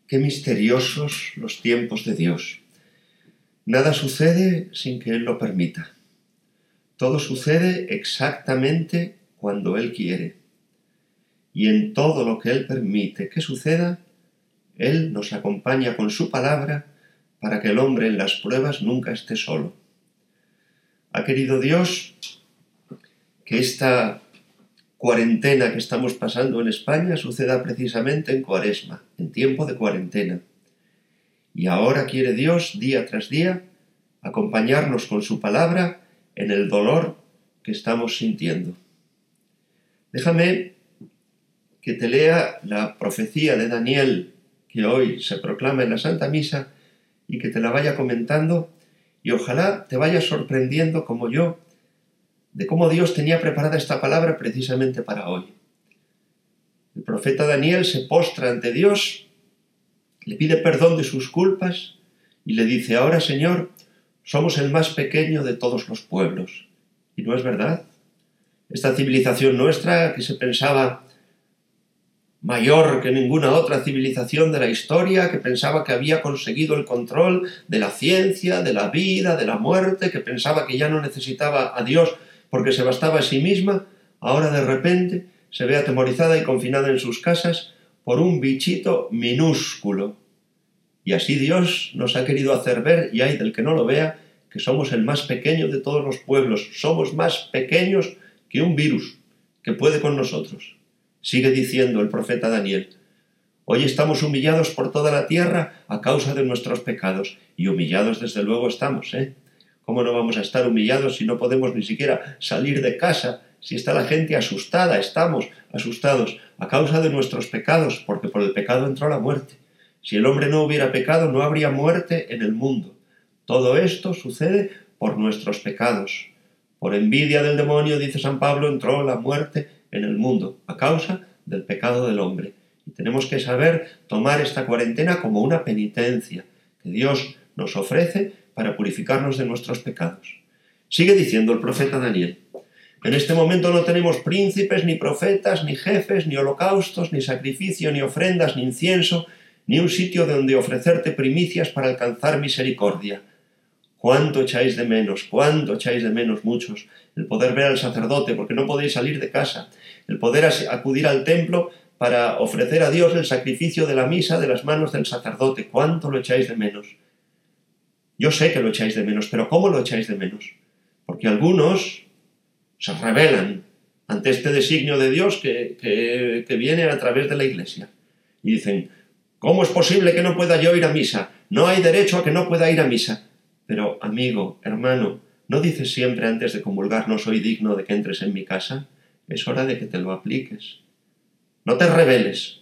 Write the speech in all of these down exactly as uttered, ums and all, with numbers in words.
Qué misteriosos los tiempos de Dios. Nada sucede sin que Él lo permita. Todo sucede exactamente cuando Él quiere. Y en todo lo que Él permite que suceda, Él nos acompaña con su palabra para que el hombre en las pruebas nunca esté solo. Ha querido Dios que esta cuarentena que estamos pasando en España suceda precisamente en Cuaresma, en tiempo de cuarentena. Y ahora quiere Dios, día tras día, acompañarnos con su palabra en el dolor que estamos sintiendo. Déjame que te lea la profecía de Daniel que hoy se proclama en la Santa Misa y que te la vaya comentando, y ojalá te vayas sorprendiendo como yo de cómo Dios tenía preparada esta palabra precisamente para hoy. El profeta Daniel se postra ante Dios, le pide perdón de sus culpas y le dice: ahora, Señor, somos el más pequeño de todos los pueblos. Y no es verdad. Esta civilización nuestra, que se pensaba mayor que ninguna otra civilización de la historia, que pensaba que había conseguido el control de la ciencia, de la vida, de la muerte, que pensaba que ya no necesitaba a Dios porque se bastaba a sí misma, ahora de repente se ve atemorizada y confinada en sus casas por un bichito minúsculo. Y así Dios nos ha querido hacer ver, y hay del que no lo vea, que somos el más pequeño de todos los pueblos. Somos más pequeños que un virus que puede con nosotros. Sigue diciendo el profeta Daniel: hoy estamos humillados por toda la tierra a causa de nuestros pecados. Y humillados desde luego estamos, ¿eh? ¿Cómo no vamos a estar humillados si no podemos ni siquiera salir de casa? Si está la gente asustada, estamos asustados a causa de nuestros pecados, porque por el pecado entró la muerte. Si el hombre no hubiera pecado, no habría muerte en el mundo. Todo esto sucede por nuestros pecados. Por envidia del demonio, dice San Pablo, entró la muerte en el mundo, a causa del pecado del hombre. Y tenemos que saber tomar esta cuarentena como una penitencia que Dios nos ofrece para purificarnos de nuestros pecados. Sigue diciendo el profeta Daniel: en este momento no tenemos príncipes, ni profetas, ni jefes, ni holocaustos, ni sacrificio, ni ofrendas, ni incienso, ni un sitio donde ofrecerte primicias para alcanzar misericordia. ¿Cuánto echáis de menos, cuánto echáis de menos muchos el poder ver al sacerdote, porque no podéis salir de casa, el poder acudir al templo para ofrecer a Dios el sacrificio de la misa de las manos del sacerdote? ¿Cuánto lo echáis de menos? Yo sé que lo echáis de menos, pero ¿cómo lo echáis de menos? Porque algunos se rebelan ante este designio de Dios que, que, que viene a través de la Iglesia. Y dicen: ¿cómo es posible que no pueda yo ir a misa? No hay derecho a que no pueda ir a misa. Pero, amigo, hermano, ¿no dices siempre antes de comulgar: no soy digno de que entres en mi casa? Es hora de que te lo apliques. No te rebeles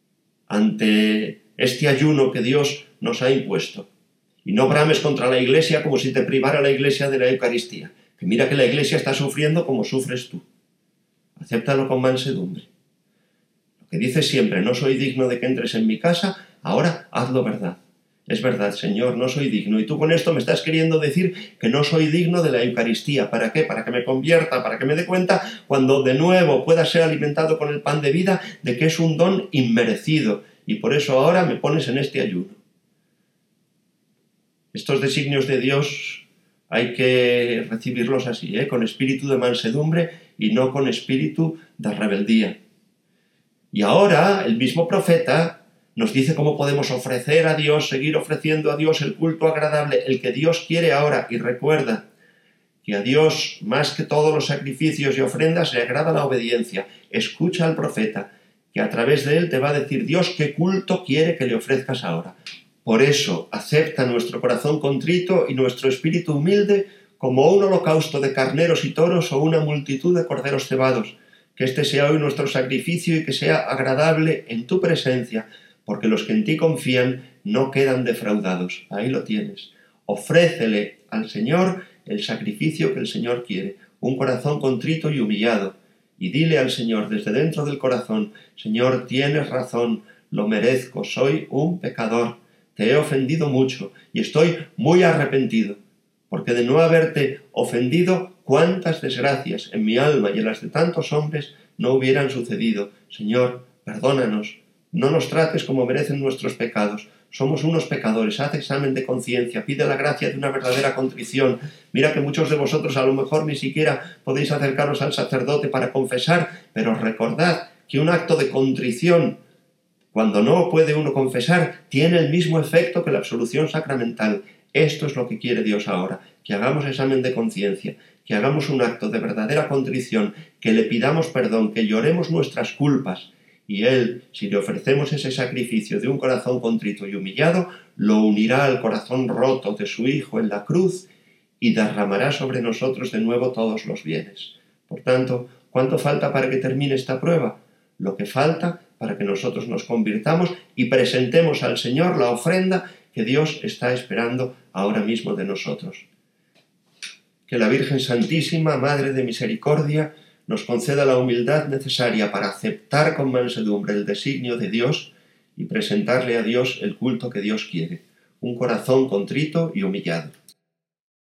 ante este ayuno que Dios nos ha impuesto. Y no brames contra la Iglesia como si te privara la Iglesia de la Eucaristía. Que mira que la Iglesia está sufriendo como sufres tú. Acéptalo con mansedumbre. Lo que dices siempre: no soy digno de que entres en mi casa, ahora hazlo verdad. Es verdad, Señor, no soy digno. Y tú con esto me estás queriendo decir que no soy digno de la Eucaristía. ¿Para qué? Para que me convierta, para que me dé cuenta, cuando de nuevo pueda ser alimentado con el pan de vida, de que es un don inmerecido. Y por eso ahora me pones en este ayuno. Estos designios de Dios hay que recibirlos así, ¿eh? Con espíritu de mansedumbre y no con espíritu de rebeldía. Y ahora el mismo profeta nos dice cómo podemos ofrecer a Dios, seguir ofreciendo a Dios el culto agradable, el que Dios quiere ahora. Y recuerda que a Dios, más que todos los sacrificios y ofrendas, le agrada la obediencia. Escucha al profeta, que a través de él te va a decir Dios qué culto quiere que le ofrezcas ahora. Por eso, acepta nuestro corazón contrito y nuestro espíritu humilde como un holocausto de carneros y toros o una multitud de corderos cebados. Que este sea hoy nuestro sacrificio y que sea agradable en tu presencia, porque los que en ti confían no quedan defraudados. Ahí lo tienes. Ofrécele al Señor el sacrificio que el Señor quiere, un corazón contrito y humillado. Y dile al Señor desde dentro del corazón: Señor, tienes razón, lo merezco, soy un pecador. Te he ofendido mucho y estoy muy arrepentido, porque de no haberte ofendido, cuántas desgracias en mi alma y en las de tantos hombres no hubieran sucedido. Señor, perdónanos, No nos trates como merecen nuestros pecados. Somos unos pecadores. Haz examen de conciencia. Pide la gracia de una verdadera contrición. Mira que muchos de vosotros a lo mejor ni siquiera podéis acercaros al sacerdote para confesar, pero recordad que un acto de contrición, cuando no puede uno confesar, tiene el mismo efecto que la absolución sacramental. Esto es lo que quiere Dios ahora, que hagamos examen de conciencia, que hagamos un acto de verdadera contrición, que le pidamos perdón, que lloremos nuestras culpas, y Él, si le ofrecemos ese sacrificio de un corazón contrito y humillado, lo unirá al corazón roto de su Hijo en la cruz y derramará sobre nosotros de nuevo todos los bienes. Por tanto, ¿cuánto falta para que termine esta prueba? Lo que falta para que nosotros nos convirtamos y presentemos al Señor la ofrenda que Dios está esperando ahora mismo de nosotros. Que la Virgen Santísima, Madre de Misericordia, nos conceda la humildad necesaria para aceptar con mansedumbre el designio de Dios y presentarle a Dios el culto que Dios quiere, un corazón contrito y humillado.